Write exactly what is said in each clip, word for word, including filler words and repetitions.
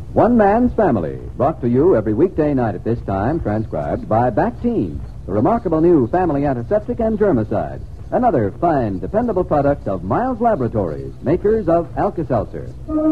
One Man's Family, brought to you every weekday night at this time, transcribed by Bactine, the remarkable new family antiseptic and germicide. Another fine, dependable product of Miles Laboratories, makers of Alka-Seltzer.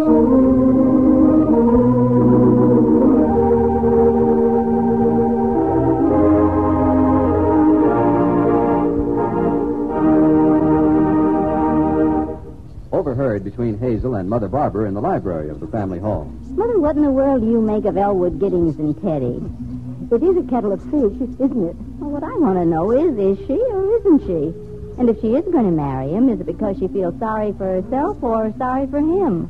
Overheard between Hazel and Mother Barbara in the library of the family home. Mother, what in the world do you make of Elwood Giddings and Teddy? It is a kettle of fish, isn't it? Well, what I want to know is, is she or isn't she? And if she is going to marry him, is it because she feels sorry for herself or sorry for him?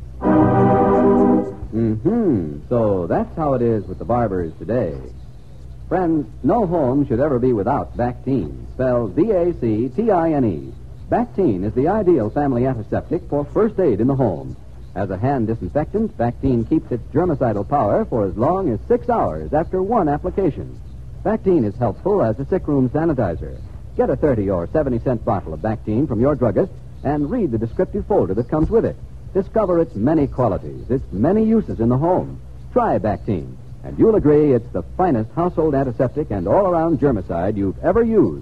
Mm-hmm. So that's how it is with the Barbers today. Friends, no home should ever be without Bactine, spelled B A C T I N E. Bactine is the ideal family antiseptic for first aid in the home. As a hand disinfectant, Bactine keeps its germicidal power for as long as six hours after one application. Bactine is helpful as a sickroom sanitizer. Get a thirty or seventy cent bottle of Bactine from your druggist and read the descriptive folder that comes with it. Discover its many qualities, its many uses in the home. Try Bactine, and you'll agree it's the finest household antiseptic and all-around germicide you've ever used.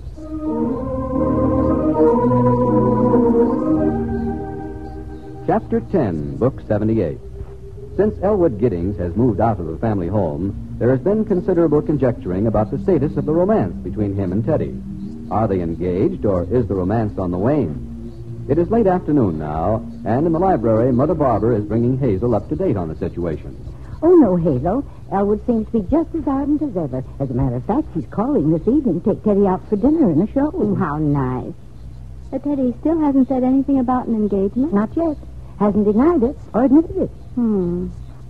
Chapter ten, Book seventy-eight. Since Elwood Giddings has moved out of the family home, there has been considerable conjecturing about the status of the romance between him and Teddy. Are they engaged, or is the romance on the wane? It is late afternoon now, and in the library, Mother Barbara is bringing Hazel up to date on the situation. Oh, no, Hazel. Elwood seems to be just as ardent as ever. As a matter of fact, he's calling this evening to take Teddy out for dinner and a show. Oh, how nice. But Teddy still hasn't said anything about an engagement? Not yet. Hasn't denied it or admitted it. Hmm.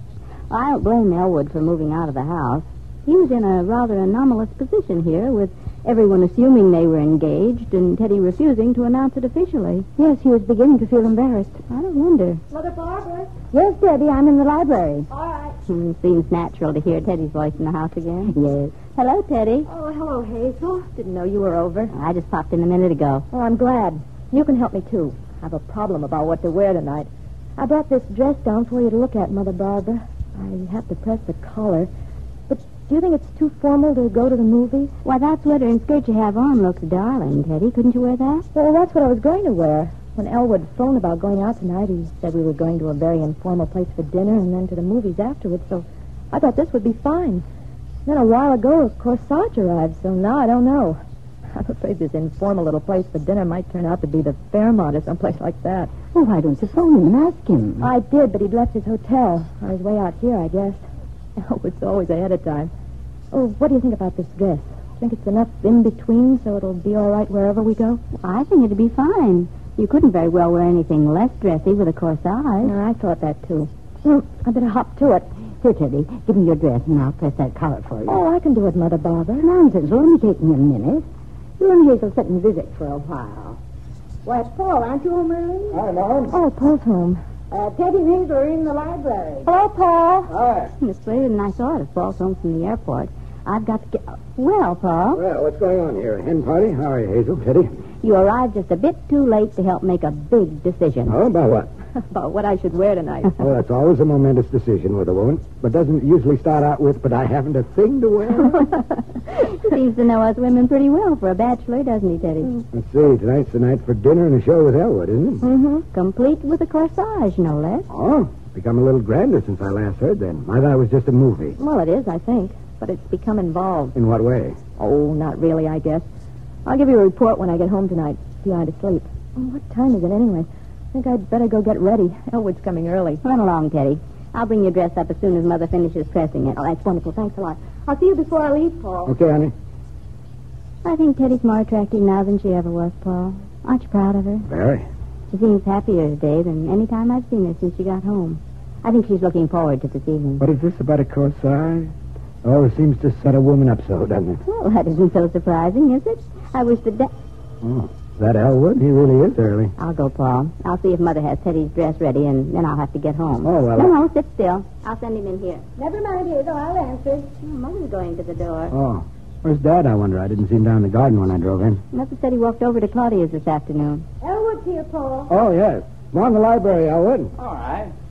I don't blame Elwood for moving out of the house. He was in a rather anomalous position here, with everyone assuming they were engaged and Teddy refusing to announce it officially. Yes, he was beginning to feel embarrassed. I don't wonder. Mother Barbara? Yes, Debbie, I'm in the library. All right. Hmm, seems natural to hear Teddy's voice in the house again. Yes. Hello, Teddy. Oh, hello, Hazel. Didn't know you were over. I just popped in a minute ago. Oh, I'm glad. You can help me, too. I have a problem about what to wear tonight. I brought this dress down for you to look at, Mother Barbara. I have to press the collar. But do you think it's too formal to go to the movies? Why, that sweater and skirt you have on looks darling, Teddy. Couldn't you wear that? Well, that's what I was going to wear. When Elwood phoned about going out tonight, he said we were going to a very informal place for dinner and then to the movies afterwards, so I thought this would be fine. Then a while ago, a corsage arrived, so now I don't know. I'm afraid this informal little place for dinner might turn out to be the Fairmont or someplace like that. Well, why don't you phone him and ask him? I did, but he'd left his hotel on his way out here, I guess. Oh, it's always ahead of time. Oh, what do you think about this dress? Think it's enough in between so it'll be all right wherever we go? I think it'd be fine. You couldn't very well wear anything less dressy with a corsage. No, I thought that, too. Well, I better hop to it. Here, Teddy, give me your dress and I'll press that collar for you. Oh, I can do it, Mother Barbara. Nonsense. It'll only take me a minute. You and Hazel sit and visit for a while. Why, Paul, aren't you home early? Hi, Mom. Oh, Paul's home. Uh, Teddy and Hazel are in the library. Hello, Paul. Hi. It's later than I thought if Paul's home from the airport. I've got to get... Well, Paul, Well, what's going on here? A hen party? How are you, Hazel? Teddy? you arrived just a bit too late to help make a big decision. Oh, about what? About what I should wear tonight. Oh, that's always a momentous decision with a woman, but doesn't usually start out with, but I haven't a thing to wear. He seems to know us women pretty well for a bachelor, doesn't he, Teddy? Let's see, tonight's the night for dinner and a show with Elwood, isn't it? Mm-hmm. Complete with a corsage, no less. Oh, become a little grander since I last heard then. I thought it was just a movie. Well, it is, I think. But it's become involved. In what way? Oh, not really, I guess. I'll give you a report when I get home tonight. Behind to sleep. Oh, what time is it anyway? I think I'd better go get ready. Elwood's coming early. Run along, Teddy. I'll bring your dress up as soon as Mother finishes pressing it. Oh, that's wonderful. Thanks a lot. I'll see you before I leave, Paul. Okay, honey. I think Teddy's more attractive now than she ever was, Paul. Aren't you proud of her? Very. She seems happier today than any time I've seen her since she got home. I think she's looking forward to this evening. What is this about a corsage? Oh, it seems to set a woman up so, doesn't it? Well, that isn't so surprising, is it? I wish the... Da- Oh, is that Elwood? He really is early. I'll go, Paul. I'll see if Mother has Teddy's dress ready, and then I'll have to get home. Oh, well, No, I- no, sit still. I'll send him in here. Never mind, Hazel. I'll answer. Oh, Mother's going to the door. Oh, where's Dad, I wonder? I didn't see him down in the garden when I drove in. Mother said he walked over to Claudia's this afternoon. Elwood's here, Paul. Oh, yes. Come on in the library, Elwood. All right.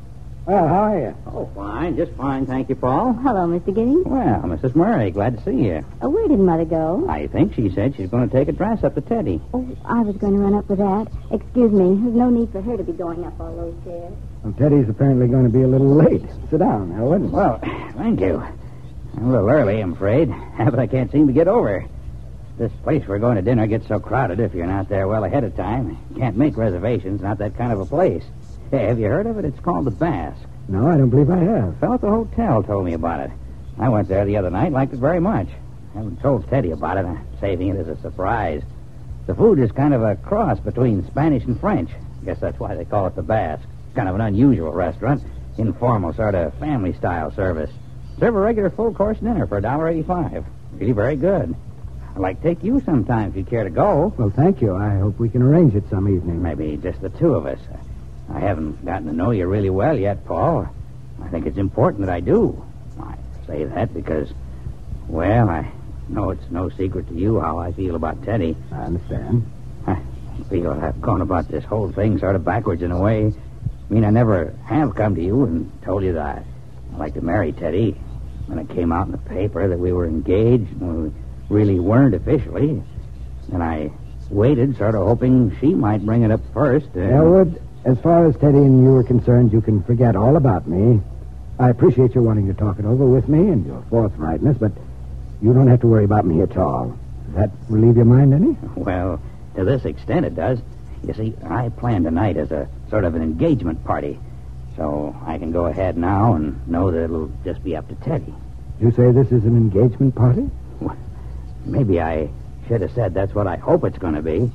Well, how are you? Oh, fine. Just fine, thank you, Paul. Hello, Mister Giddings. Well, Missus Murray, glad to see you. Uh, where did Mother go? I think she said she's going to take a dress up to Teddy. Oh, I was going to run up with that. Excuse me. There's no need for her to be going up all those stairs. Well, Teddy's apparently going to be a little late. Sit down, Elwood. Well, thank you. I'm a little early, I'm afraid. But I can't seem to get over. This place we're going to dinner gets so crowded if you're not there well ahead of time. Can't make reservations, not that kind of a place. Hey, have you heard of it? It's called the Basque. No, I don't believe I have. A fellow at the hotel told me about it. I went there the other night, liked it very much. I haven't told Teddy about it. I'm saving it as a surprise. The food is kind of a cross between Spanish and French. I guess that's why they call it the Basque. It's kind of an unusual restaurant. Informal, sort of family-style service. Serve a regular full-course dinner for one dollar eighty-five. Really very good. I'd like to take you sometime if you'd care to go. Well, thank you. I hope we can arrange it some evening. Maybe just the two of us. I haven't gotten to know you really well yet, Paul. I think it's important that I do. I say that because, well, I know it's no secret to you how I feel about Teddy. I understand. I feel I've gone about this whole thing sort of backwards in a way. I mean, I never have come to you and told you that I'd like to marry Teddy. When it came out in the paper that we were engaged, and we really weren't officially, and I waited, sort of hoping she might bring it up first. And... Elwood, as far as Teddy and you are concerned, you can forget all about me. I appreciate your wanting to talk it over with me and your forthrightness, but you don't have to worry about me at all. Does that relieve your mind any? Well, to this extent it does. You see, I planned tonight as a sort of an engagement party, so I can go ahead now and know that it'll just be up to Teddy. You say this is an engagement party? Well, maybe I should have said that's what I hope it's going to be.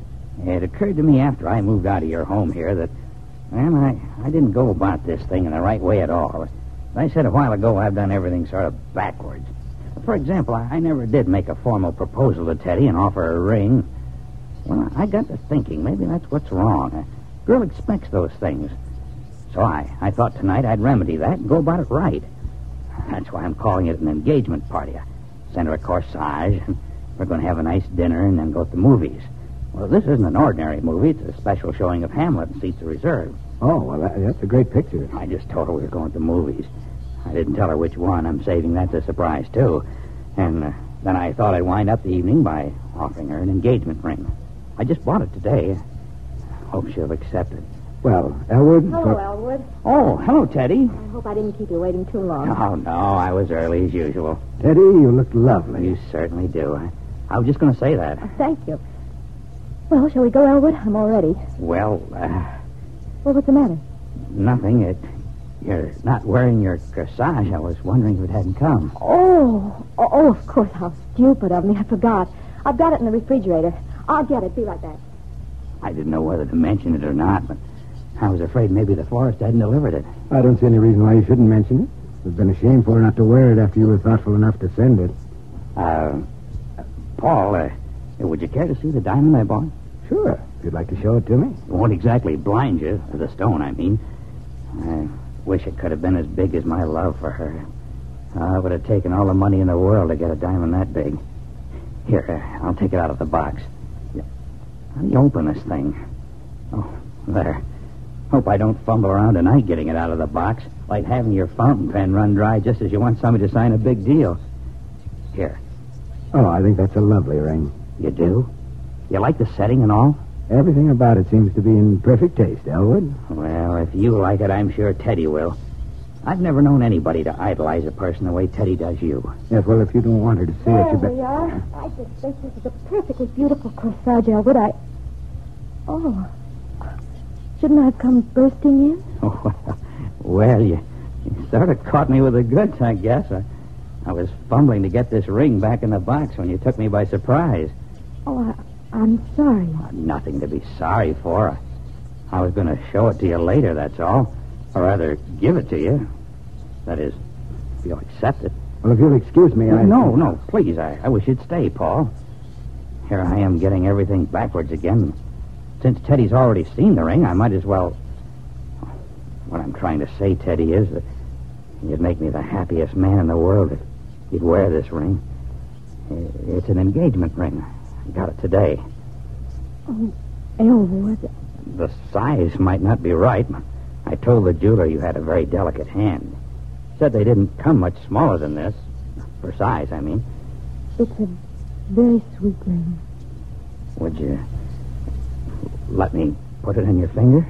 It occurred to me after I moved out of your home here that, well, I, I didn't go about this thing in the right way at all. As I said a while ago, I've done everything sort of backwards. For example, I, I never did make a formal proposal to Teddy and offer her a ring. Well, I got to thinking, maybe that's what's wrong. A girl expects those things. So I, I thought tonight I'd remedy that and go about it right. That's why I'm calling it an engagement party. I sent her a corsage, and we're going to have a nice dinner and then go to the movies. Well, this isn't an ordinary movie. It's a special showing of Hamlet, and seats are reserved. Oh, well, that, that's a great picture. I just told her we were going to the movies. I didn't tell her which one. I'm saving that as a surprise, too. And uh, then I thought I'd wind up the evening by offering her an engagement ring. I just bought it today. Hope she'll accept it. Well, Elwood... Hello, for... Elwood. Oh, hello, Teddy. I hope I didn't keep you waiting too long. Oh, no, I was early as usual. Teddy, you look lovely. You certainly do. I, I was just going to say that. Oh, thank you. Well, shall we go, Elwood? I'm all ready. Well, uh, Well, what's the matter? nothing. It, you're not wearing your corsage. I was wondering if it hadn't come. Oh, oh, oh, of course. How stupid of me. I forgot. I've got it in the refrigerator. I'll get it. Be right back. I didn't know whether to mention it or not, but I was afraid maybe the florist hadn't delivered it. I don't see any reason why you shouldn't mention it. It would have been a shame for her not to wear it after you were thoughtful enough to send it. Uh, Paul, uh, would you care to see the diamond I bought? Sure, if you'd like to show it to me. It won't exactly blind you, the stone, I mean. I wish it could have been as big as my love for her. Uh, it would have taken all the money in the world to get a diamond that big. Here, uh, I'll take it out of the box. How do you open this thing? Oh, there. Hope I don't fumble around tonight getting it out of the box, like having your fountain pen run dry just as you want somebody to sign a big deal. Here. Oh, I think that's a lovely ring. You do? You like the setting and all? Everything about it seems to be in perfect taste, Elwood. Well, if you like it, I'm sure Teddy will. I've never known anybody to idolize a person the way Teddy does you. Yes, well, if you don't want her to see There it, you we bet... are. I just think this is a perfectly beautiful corsage, Elwood. I... Oh. Shouldn't I have come bursting in? Oh, well, you, you sort of caught me with the goods, I guess. I, I was fumbling to get this ring back in the box when you took me by surprise. Oh, I, I'm sorry. Nothing to be sorry for. I was going to show it to you later, that's all. Or rather, give it to you. That is, if you'll accept it. Well, if you'll excuse me, I... No, no, please. I, I wish you'd stay, Paul. Here I am getting everything backwards again. Since Teddy's already seen the ring, I might as well... What I'm trying to say, Teddy, is that you'd make me the happiest man in the world if you'd wear this ring. It's an engagement ring. I got it today. Oh, Elwood. The size might not be right, but I told the jeweler you had a very delicate hand. Said they didn't come much smaller than this. For size, I mean. It's a very sweet ring. Would you let me put it on your finger?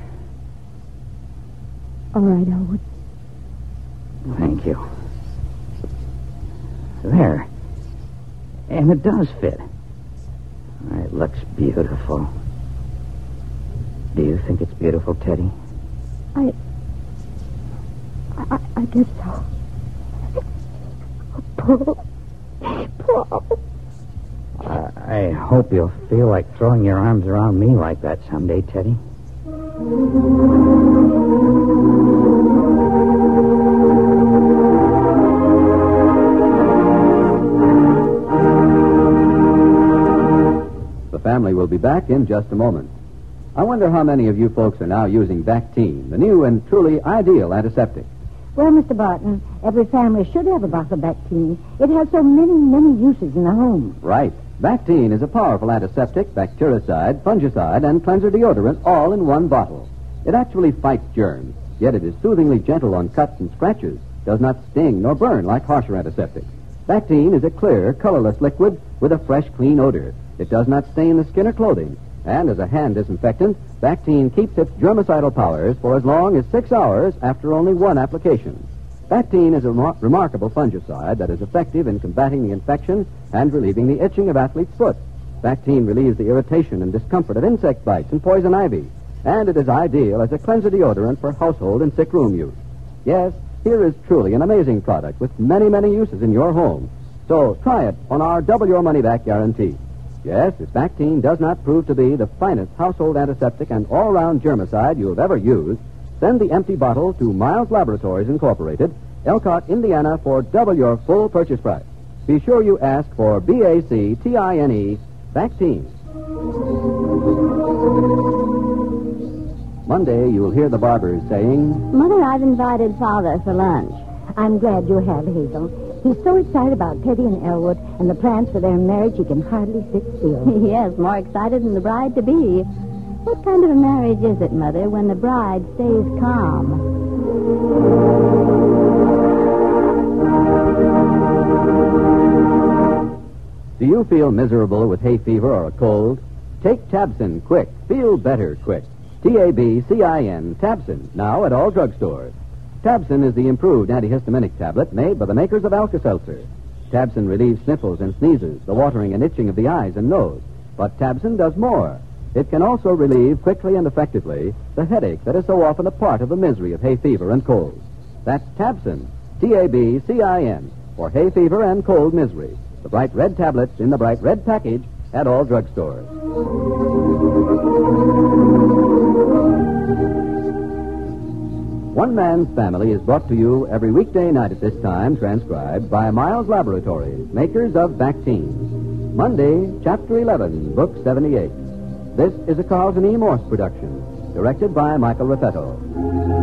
All right, Elwood. Thank you. There. And it does fit. It looks beautiful. Do you think it's beautiful, Teddy? I... I, I guess so. Paul. Paul. Uh, I hope you'll feel like throwing your arms around me like that someday, Teddy. The family will be back in just a moment. I wonder how many of you folks are now using Bactine, the new and truly ideal antiseptic. Well, Mister Barton, every family should have a bottle of Bactine. It has so many, many uses in the home. Right. Bactine is a powerful antiseptic, bactericide, fungicide, and cleanser deodorant all in one bottle. It actually fights germs, yet it is soothingly gentle on cuts and scratches, does not sting nor burn like harsher antiseptics. Bactine is a clear, colorless liquid with a fresh, clean odor. It does not stain the skin or clothing. And as a hand disinfectant, Bactine keeps its germicidal powers for as long as six hours after only one application. Bactine is a remar- remarkable fungicide that is effective in combating the infection and relieving the itching of athlete's foot. Bactine relieves the irritation and discomfort of insect bites and poison ivy. And it is ideal as a cleanser deodorant for household and sick room use. Yes, here is truly an amazing product with many, many uses in your home. So try it on our double your money back guarantee. Yes, if Bactine does not prove to be the finest household antiseptic and all-round germicide you have ever used, send the empty bottle to Miles Laboratories Incorporated, Elkhart, Indiana, for double your full purchase price. Be sure you ask for B A C T I N E, Bactine. Monday, you'll hear the barbers saying, Mother, I've invited Father for lunch. I'm glad you have, Hazel. He's so excited about Teddy and Elwood and the plans for their marriage he can hardly sit still. Yes, more excited than the bride-to-be. What kind of a marriage is it, Mother, when the bride stays calm? Do you feel miserable with hay fever or a cold? Take Tabsin quick. Feel better quick. T A B C I N, Tabsin, now at all drugstores. Tabsin is the improved antihistaminic tablet made by the makers of Alka-Seltzer. Tabsin relieves sniffles and sneezes, the watering and itching of the eyes and nose. But Tabsin does more. It can also relieve quickly and effectively the headache that is so often a part of the misery of hay fever and cold. That's Tabsin, T A B C I N, for hay fever and cold misery. The bright red tablets in the bright red package at all drugstores. One Man's Family is brought to you every weekday night at this time, transcribed by Miles Laboratories, makers of Bactine. Monday, Chapter eleven, Book seventy-eight. This is a Carlton E. Morse production, directed by Michael Raffetto.